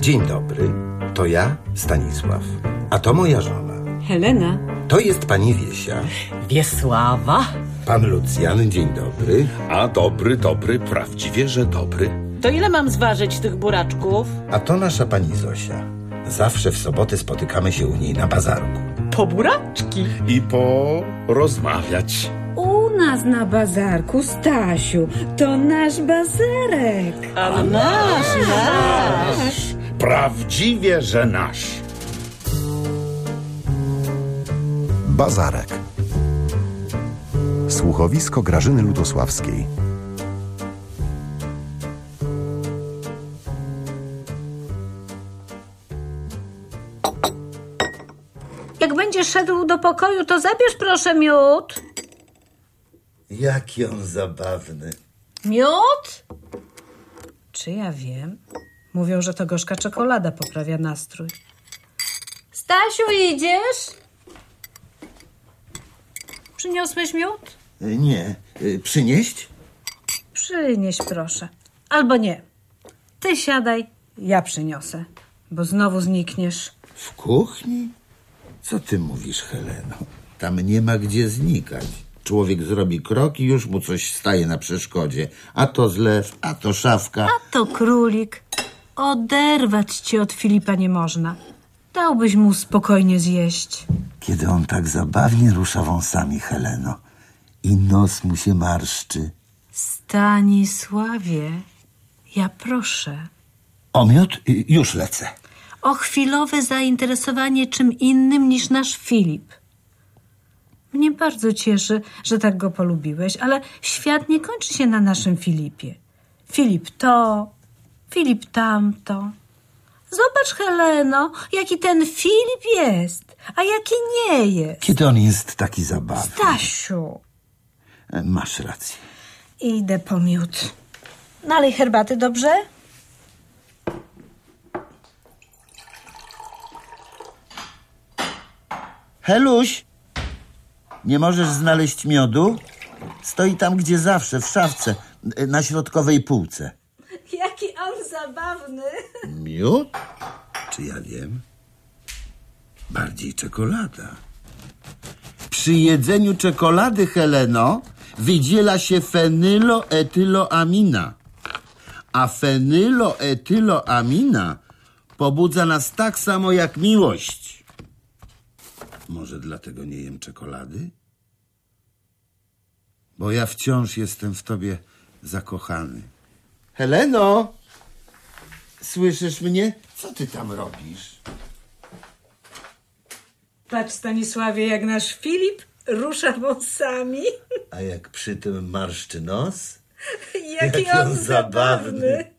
Dzień dobry, to ja, Stanisław, a to moja żona. Helena. To jest pani Wiesia. Wiesława. Pan Lucjan, dzień dobry. A dobry, prawdziwie, że dobry. To ile mam zważyć tych buraczków? A to nasza pani Zosia. Zawsze w soboty spotykamy się u niej na bazarku. Po buraczki. I porozmawiać. U nas na bazarku, Stasiu, to nasz bazarek. A nasz. Prawdziwie, że nasz. Bazarek. Słuchowisko Grażyny Lutosławskiej. Jak będziesz szedł do pokoju, to zabierz proszę miód. Jaki on zabawny. Miód? Czy ja wiem? Mówią, że to gorzka czekolada poprawia nastrój. Stasiu, idziesz? Przyniosłeś miód? Nie, przynieść? Przynieś proszę. Albo nie. Ty siadaj, ja przyniosę, bo znowu znikniesz. W kuchni? Co ty mówisz, Heleno? Tam nie ma gdzie znikać. Człowiek zrobi krok i już mu coś staje na przeszkodzie. A to zlew, a to szafka. A to królik. Oderwać cię od Filipa nie można. Dałbyś mu spokojnie zjeść. Kiedy on tak zabawnie rusza wąsami, Heleno. I nos mu się marszczy. Stanisławie, ja proszę O miód? Już lecę. o chwilowe zainteresowanie czym innym niż nasz Filip. Mnie bardzo cieszy, że tak go polubiłeś, ale świat nie kończy się na naszym Filipie. Filip to, Filip tamto. Zobacz, Heleno, jaki ten Filip jest, a jaki nie jest. Kiedy on jest taki zabawny. Stasiu. Masz rację. Idę po miód. Nalej herbaty, dobrze? Heluś, nie możesz znaleźć miodu? Stoi tam, gdzie zawsze, w szafce, na środkowej półce. Jaki on zabawny. Miód? Czy ja wiem? Bardziej czekolada. Przy jedzeniu czekolady, Heleno, wydziela się fenyloetyloamina. A fenyloetyloamina pobudza nas tak samo jak miłość. Może dlatego nie jem czekolady? Bo ja wciąż jestem w tobie zakochany. Heleno! Słyszysz mnie? Co ty tam robisz? Patrz, Stanisławie, jak nasz Filip rusza wąsami. A jak przy tym marszczy nos? Jaki on zabawny.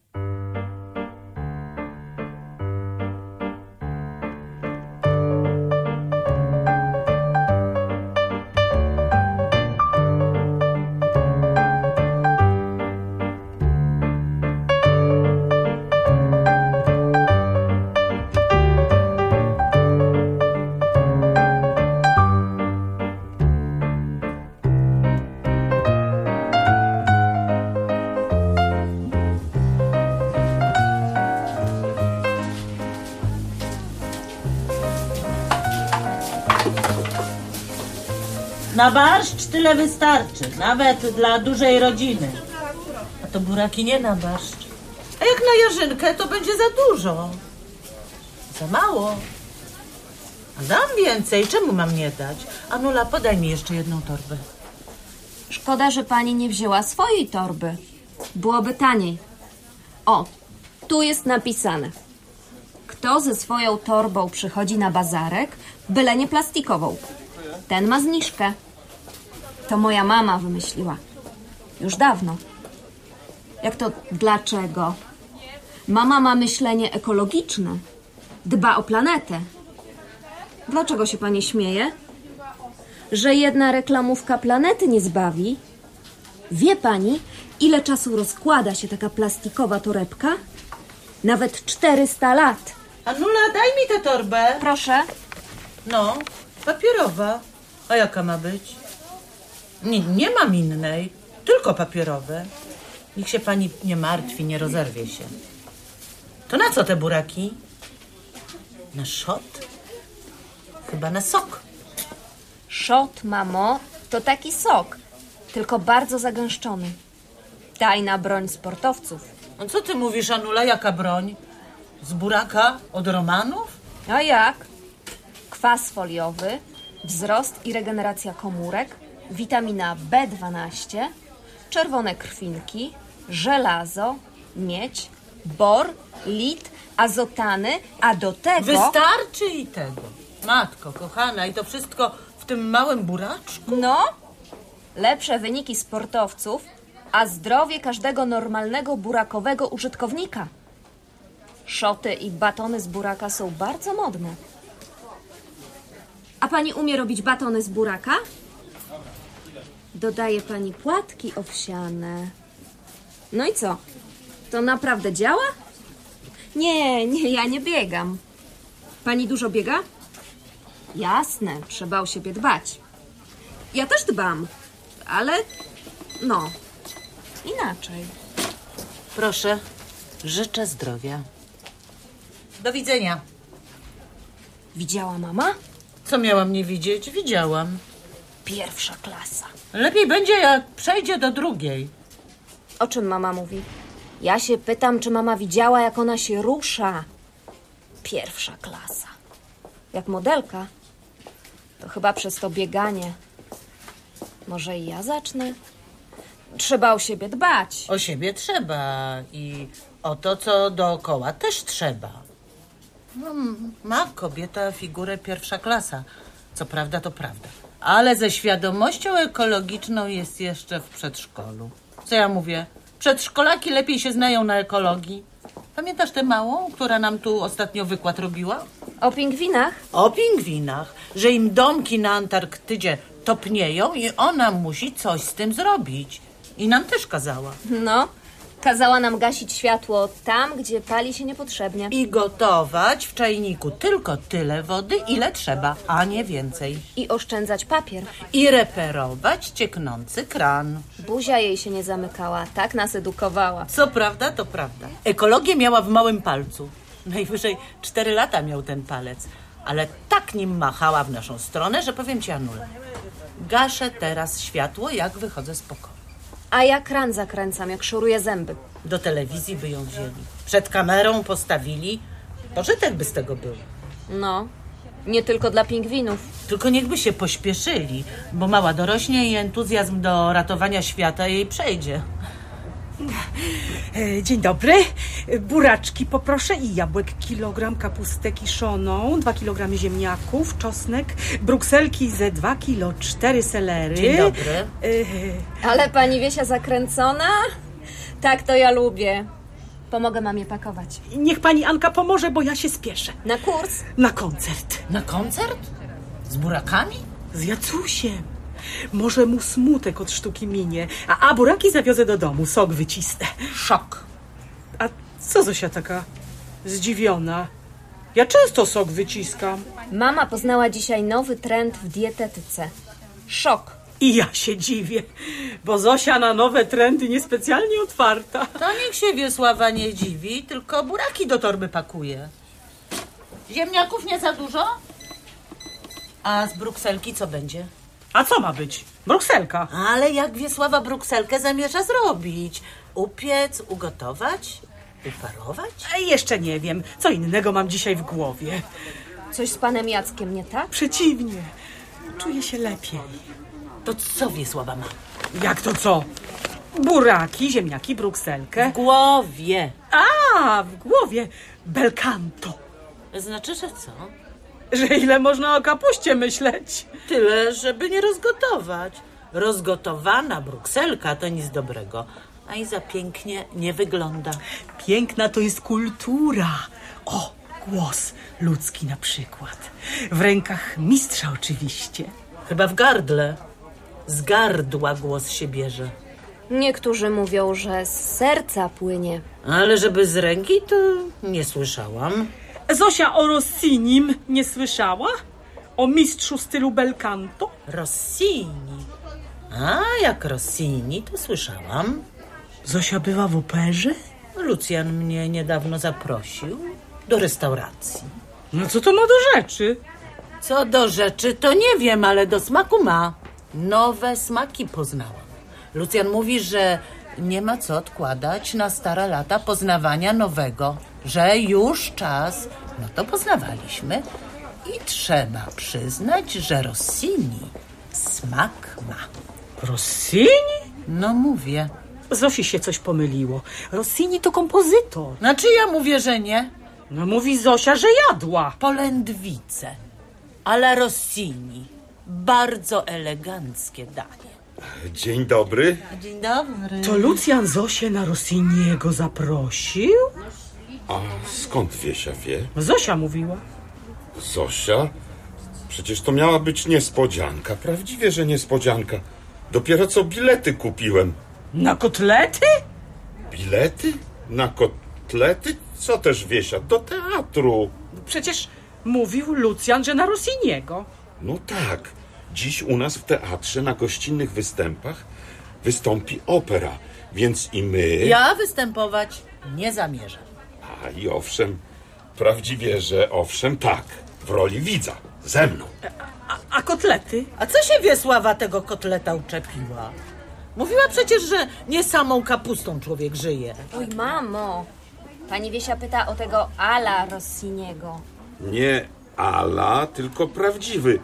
Na barszcz tyle wystarczy, nawet dla dużej rodziny. A to buraki nie na barszcz. A jak na jarzynkę, to będzie za dużo. Za mało. A dam więcej, czemu mam nie dać? Anula, podaj mi jeszcze jedną torbę. Szkoda, że pani nie wzięła swojej torby. Byłoby taniej. O, tu jest napisane. Kto ze swoją torbą przychodzi na bazarek, byle nie plastikową, ten ma zniżkę. To moja mama wymyśliła. Już dawno. Jak to dlaczego? Mama ma myślenie ekologiczne. Dba o planetę. Dlaczego się pani śmieje? Że jedna reklamówka planety nie zbawi? Wie pani, ile czasu rozkłada się taka plastikowa torebka? Nawet 400 lat. Anula, daj mi tę torbę. Proszę. No, papierowa. A jaka ma być? Nie mam innej. Tylko papierowe. Niech się pani nie martwi, nie rozerwie się. To na co te buraki? Na szot? Chyba na sok. Szot, mamo, to taki sok, tylko bardzo zagęszczony. Tajna broń sportowców. No co ty mówisz, Anula, jaka broń? Z buraka od Romanów? A jak? Kwas foliowy, wzrost i regeneracja komórek, witamina B12, czerwone krwinki, żelazo, miedź, bor, lit, azotany, a do tego... Wystarczy i tego. Matko kochana, i to wszystko w tym małym buraczku? No, lepsze wyniki sportowców, a zdrowie każdego normalnego burakowego użytkownika. Szoty i batony z buraka są bardzo modne. A pani umie robić batony z buraka? Dodaje pani płatki owsiane. No i co? To naprawdę działa? Nie, ja nie biegam. Pani dużo biega? Jasne, trzeba o siebie dbać. Ja też dbam, ale no, inaczej. Proszę, życzę zdrowia. Do widzenia. Widziała mama? Co miałam nie widzieć? Widziałam. Pierwsza klasa. Lepiej będzie, jak przejdzie do drugiej. O czym mama mówi? Ja się pytam, czy mama widziała, jak ona się rusza. Pierwsza klasa. Jak modelka. To chyba przez to bieganie. Może i ja zacznę? Trzeba o siebie dbać. O siebie trzeba i o to, co dookoła, też trzeba. No, ma kobieta figurę pierwsza klasa. Co prawda, to prawda. Ale ze świadomością ekologiczną jest jeszcze w przedszkolu. Co ja mówię? Przedszkolaki lepiej się znają na ekologii. Pamiętasz tę małą, która nam tu ostatnio wykład robiła? O pingwinach? O pingwinach, że im domki na Antarktydzie topnieją i ona musi coś z tym zrobić. I nam też kazała. No, kazała nam gasić światło tam, gdzie pali się niepotrzebnie. I gotować w czajniku tylko tyle wody, ile trzeba, a nie więcej. I oszczędzać papier. I reperować cieknący kran. Buzia jej się nie zamykała, tak nas edukowała. Co prawda, to prawda. Ekologię miała w małym palcu. Najwyżej 4 lata miał ten palec. Ale tak nim machała w naszą stronę, że powiem ci, Anula, gaszę teraz światło, jak wychodzę z pokoju. A ja kran zakręcam, jak szoruję zęby. Do telewizji by ją wzięli. Przed kamerą postawili. Pożytek by z tego był. No, nie tylko dla pingwinów. Tylko niechby się pośpieszyli, bo mała dorośnie i entuzjazm do ratowania świata jej przejdzie. Dzień dobry. Buraczki poproszę i jabłek kilogram, kapustę kiszoną, 2 kg ziemniaków, czosnek, brukselki ze 2 kg, 4 selery. Dzień dobry. Ale pani Wiesia zakręcona? Tak to ja lubię. Pomogę mamie pakować. Niech pani Anka pomoże, bo ja się spieszę. Na kurs? Na koncert. Na koncert? Z burakami? Z Jacusiem. Może mu smutek od sztuki minie, a buraki zawiozę do domu, sok wycisnę. Szok. A co Zosia taka zdziwiona? Ja często sok wyciskam. Mama poznała dzisiaj nowy trend w dietetyce. Szok. I ja się dziwię, bo Zosia na nowe trendy niespecjalnie otwarta. To niech się Wiesława nie dziwi, tylko buraki do torby pakuje. Ziemniaków nie za dużo? A z brukselki co będzie? A co ma być? Brukselka. Ale jak Wiesława brukselkę zamierza zrobić? Upiec, ugotować, uparować? Jeszcze nie wiem, co innego mam dzisiaj w głowie. Coś z panem Jackiem nie tak? Przeciwnie, czuję się lepiej. To co Wiesława ma? Jak to co? Buraki, ziemniaki, brukselkę. W głowie. A, w głowie belcanto. Znaczy, że co? Że ile można o kapuście myśleć? Tyle, żeby nie rozgotować. Rozgotowana brukselka to nic dobrego, a i za pięknie nie wygląda. Piękna to jest kultura. O, głos ludzki na przykład. W rękach mistrza oczywiście. Chyba w gardle. Z gardła głos się bierze. Niektórzy mówią, że z serca płynie. Ale żeby z ręki, to nie słyszałam. Zosia o Rossinim nie słyszała? O mistrzu stylu belcanto? Rossini. A jak Rossini, to słyszałam. Zosia bywa w operze? Lucjan mnie niedawno zaprosił do restauracji. No co to ma do rzeczy? Co do rzeczy, to nie wiem, ale do smaku ma. Nowe smaki poznałam. Lucjan mówi, że nie ma co odkładać na stare lata poznawania nowego. Że już czas. No to poznawaliśmy. I trzeba przyznać, że Rossini smak ma. Rossini? No mówię. Zosi się coś pomyliło. Rossini to kompozytor. Znaczy ja mówię, że nie. No mówi Zosia, że jadła. Polędwice. Ale Rossini. Bardzo eleganckie danie. Dzień dobry. Dzień dobry. To Lucjan Zosię na Rossiniego zaprosił? A skąd Wiesia wie? Zosia mówiła. Zosia? Przecież to miała być niespodzianka. Prawdziwie, że niespodzianka. Dopiero co bilety kupiłem. Na kotlety? Bilety? Na kotlety? Co też, Wiesia? Do teatru. Przecież mówił Lucjan, że na Rossiniego. No tak. Dziś u nas w teatrze na gościnnych występach wystąpi opera. Więc i my... Ja występować nie zamierzam. A i owszem, prawdziwie, że owszem, tak. W roli widza. Ze mną. A kotlety? A co się Wiesława tego kotleta uczepiła? Mówiła przecież, że nie samą kapustą człowiek żyje. Oj, mamo. Pani Wiesia pyta o tego ala Rossiniego. Nie ala, tylko prawdziwy.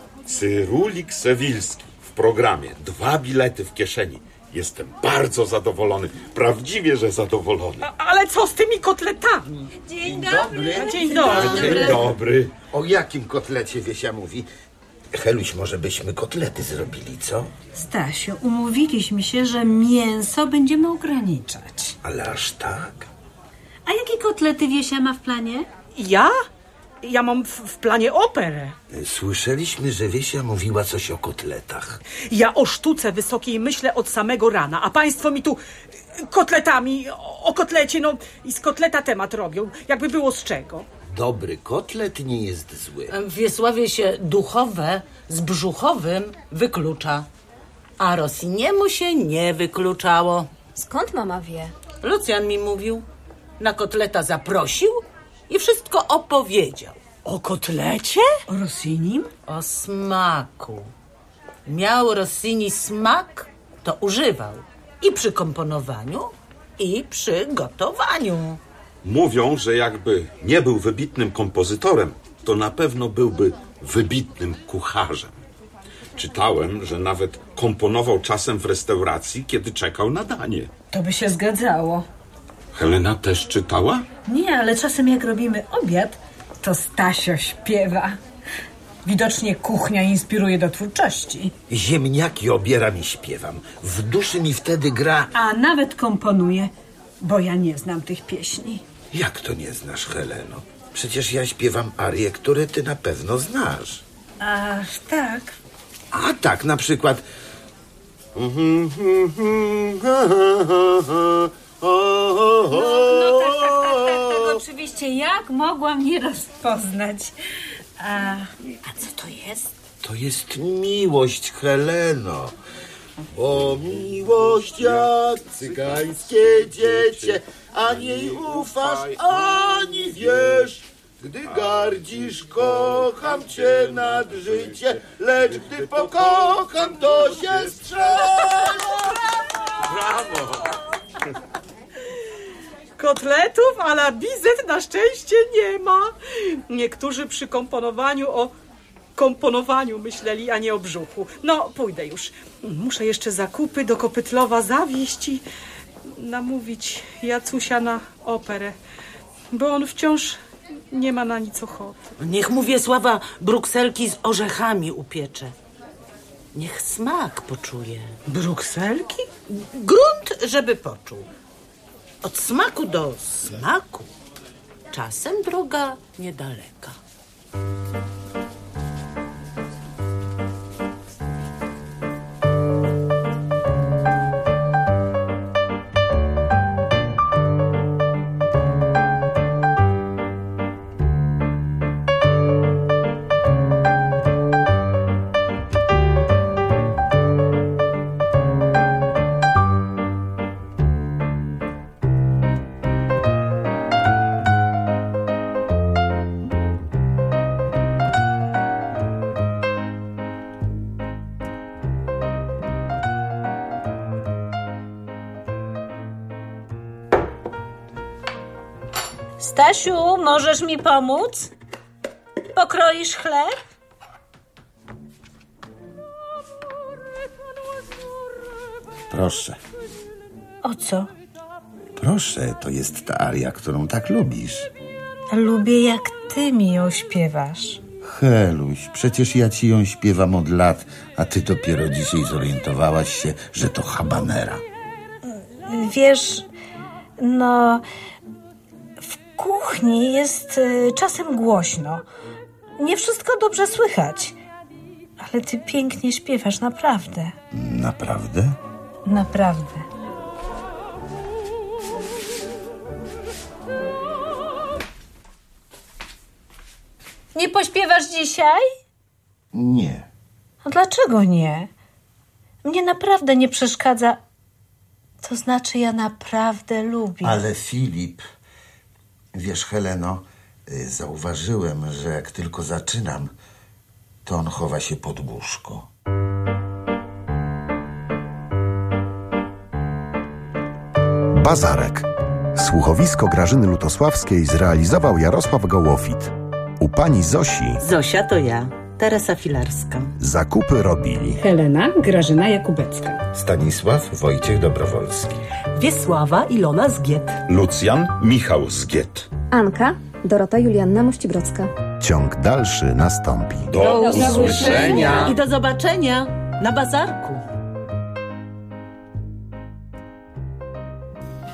Cyrulik Sewilski w programie. 2 bilety w kieszeni. Jestem bardzo zadowolony. Prawdziwie, że zadowolony. Ale co z tymi kotletami? Dzień dobry. Dzień dobry. Dzień dobry. O jakim kotlecie Wiesia mówi? Heluś, może byśmy kotlety zrobili, co? Stasiu, umówiliśmy się, że mięso będziemy ograniczać. Ale aż tak? A jakie kotlety Wiesia ma w planie? Ja? Ja mam w planie operę. Słyszeliśmy, że Wiesia mówiła coś o kotletach. Ja o sztuce wysokiej myślę od samego rana, a państwo mi tu kotletami, o kotlecie, no i z kotleta temat robią, jakby było z czego. Dobry kotlet nie jest zły. W Wiesławie się duchowe z brzuchowym wyklucza. A Rossiniemu się nie wykluczało. Skąd mama wie? Lucjan mi mówił. Na kotleta zaprosił i wszystko opowiedział. O kotlecie? O Rossinim? O smaku. Miał Rossini smak, to używał. I przy komponowaniu, i przy gotowaniu. Mówią, że jakby nie był wybitnym kompozytorem, to na pewno byłby wybitnym kucharzem. Czytałem, że nawet komponował czasem w restauracji, kiedy czekał na danie. To by się zgadzało. Helena też czytała? Nie, ale czasem jak robimy obiad, to Stasio śpiewa. Widocznie kuchnia inspiruje do twórczości. Ziemniaki obieram i śpiewam. W duszy mi wtedy gra... A nawet komponuje, bo ja nie znam tych pieśni. Jak to nie znasz, Heleno? Przecież ja śpiewam arie, które ty na pewno znasz. Aż tak? A tak, na przykład... No tak, oczywiście. Jak mogłam nie rozpoznać? A co to jest? To jest miłość, Heleno. Bo miłość jak cygańskie dziecię, ani jej ufasz, ani wiesz. Gdy gardzisz, kocham cię nad życie, lecz gdy pokocham, to się strzeż. Brawo! Kotletów a la Bizet na szczęście nie ma. Niektórzy przy komponowaniu o komponowaniu myśleli, a nie o brzuchu. No, pójdę już. Muszę jeszcze zakupy do Kopytlowa zawieźć i namówić Jacusia na operę, bo on wciąż nie ma na nic ochoty. Niech mu Wiesława brukselki z orzechami upiecze. Niech smak poczuje. Brukselki? Grunt, żeby poczuł. Od smaku do smaku. Czasem droga niedaleka. Stasiu, możesz mi pomóc? Pokroisz chleb? Proszę. O co? Proszę, to jest ta aria, którą tak lubisz. Lubię, jak ty mi ją śpiewasz. Heluś, przecież ja ci ją śpiewam od lat, a ty dopiero dzisiaj zorientowałaś się, że to habanera. Wiesz, no... W kuchni jest czasem głośno. Nie wszystko dobrze słychać. Ale ty pięknie śpiewasz, naprawdę. Naprawdę? Naprawdę. Nie pośpiewasz dzisiaj? Nie. A dlaczego nie? Mnie naprawdę nie przeszkadza. To znaczy, ja naprawdę lubię. Ale Filip, wiesz, Heleno, zauważyłem, że jak tylko zaczynam, to on chowa się pod łóżko. Bazarek. Słuchowisko Grażyny Lutosławskiej zrealizował Jarosław Gołofit. U pani Zosi Zosia to ja, Teresa Filarska. zakupy robili Helena Grażyna Jakubecka. Stanisław Wojciech Dobrowolski. Wiesława Ilona Zgiet. Lucjan Michał Zgiet. Anka Dorota Julianna Mościbrocka. Ciąg dalszy nastąpi. Do usłyszenia. I do zobaczenia na bazarku.